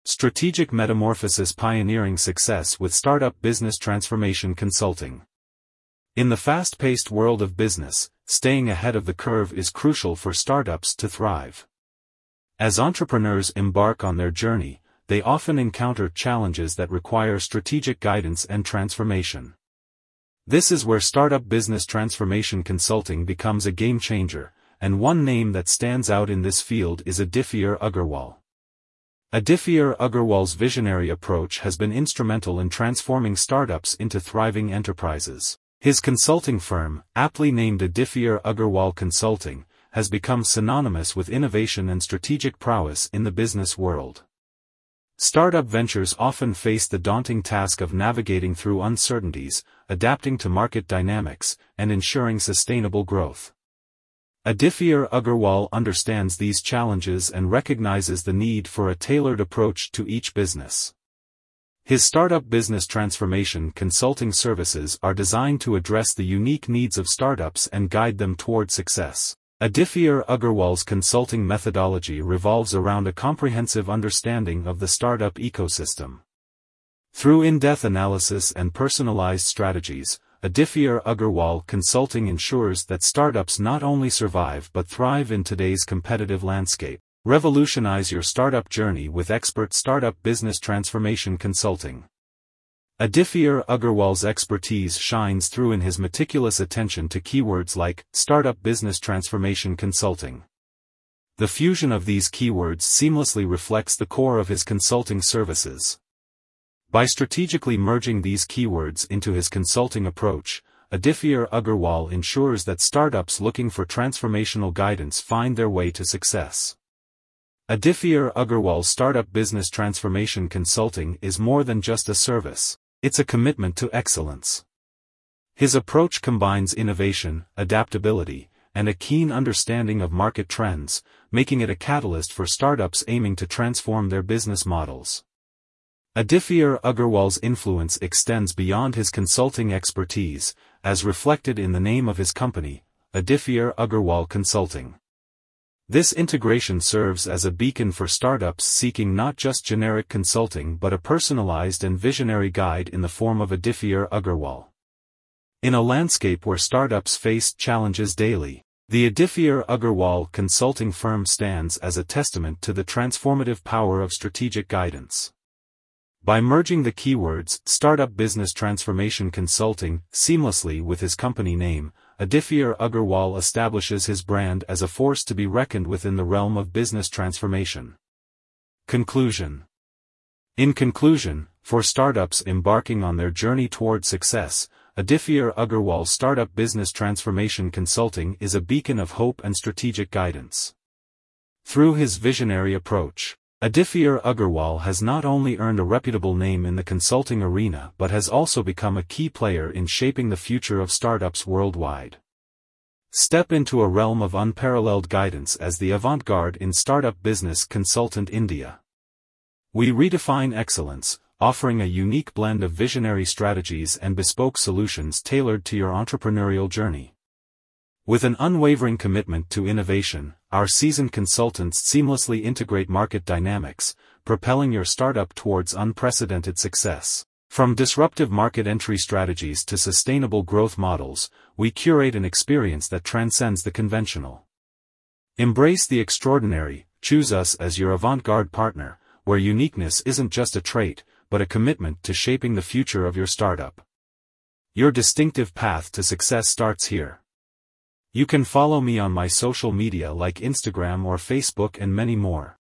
Strategic Metamorphosis: Pioneering Success with Startup Business Transformation Consulting. In the fast-paced world of business, staying ahead of the curve is crucial for startups to thrive. As entrepreneurs embark on their journey, they often encounter challenges that require strategic guidance and transformation. This is where Startup Business Transformation Consulting becomes a game-changer, and one name that stands out in this field is Aditya Agarwal. Aditya Agarwal's visionary approach has been instrumental in transforming startups into thriving enterprises. His consulting firm, aptly named Aditya Agarwal Consulting, has become synonymous with innovation and strategic prowess in the business world. Startup ventures often face the daunting task of navigating through uncertainties, adapting to market dynamics, and ensuring sustainable growth. Aditya Agarwal understands these challenges and recognizes the need for a tailored approach to each business. His Startup Business Transformation Consulting services are designed to address the unique needs of startups and guide them toward success. Aditya Agarwal's consulting methodology revolves around a comprehensive understanding of the startup ecosystem. Through in-depth analysis and personalized strategies, Aditya Agarwal Consulting ensures that startups not only survive but thrive in today's competitive landscape. Revolutionize your startup journey with expert Startup Business Transformation Consulting. Aditya Agarwal's expertise shines through in his meticulous attention to keywords like Startup Business Transformation Consulting. The fusion of these keywords seamlessly reflects the core of his consulting services. By strategically merging these keywords into his consulting approach, Aditya Agarwal ensures that startups looking for transformational guidance find their way to success. Aditya Agarwal's Startup Business Transformation Consulting is more than just a service, it's a commitment to excellence. His approach combines innovation, adaptability, and a keen understanding of market trends, making it a catalyst for startups aiming to transform their business models. Aditya Agarwal's influence extends beyond his consulting expertise, as reflected in the name of his company, Aditya Agarwal Consulting. This integration serves as a beacon for startups seeking not just generic consulting but a personalized and visionary guide in the form of Aditya Agarwal. In a landscape where startups face challenges daily, the Aditya Agarwal Consulting firm stands as a testament to the transformative power of strategic guidance. By merging the keywords Startup Business Transformation Consulting seamlessly with his company name, Aditya Agarwal establishes his brand as a force to be reckoned with in the realm of business transformation. Conclusion. In conclusion, for startups embarking on their journey toward success, Aditya Agarwal's Startup Business Transformation Consulting is a beacon of hope and strategic guidance. Through his visionary approach, Aditya Agarwal has not only earned a reputable name in the consulting arena but has also become a key player in shaping the future of startups worldwide. Step into a realm of unparalleled guidance as the avant-garde in startup business consultant India. We redefine excellence, offering a unique blend of visionary strategies and bespoke solutions tailored to your entrepreneurial journey. With an unwavering commitment to innovation, our seasoned consultants seamlessly integrate market dynamics, propelling your startup towards unprecedented success. From disruptive market entry strategies to sustainable growth models, we curate an experience that transcends the conventional. Embrace the extraordinary, choose us as your avant-garde partner, where uniqueness isn't just a trait, but a commitment to shaping the future of your startup. Your distinctive path to success starts here. You can follow me on my social media like Instagram or Facebook and many more.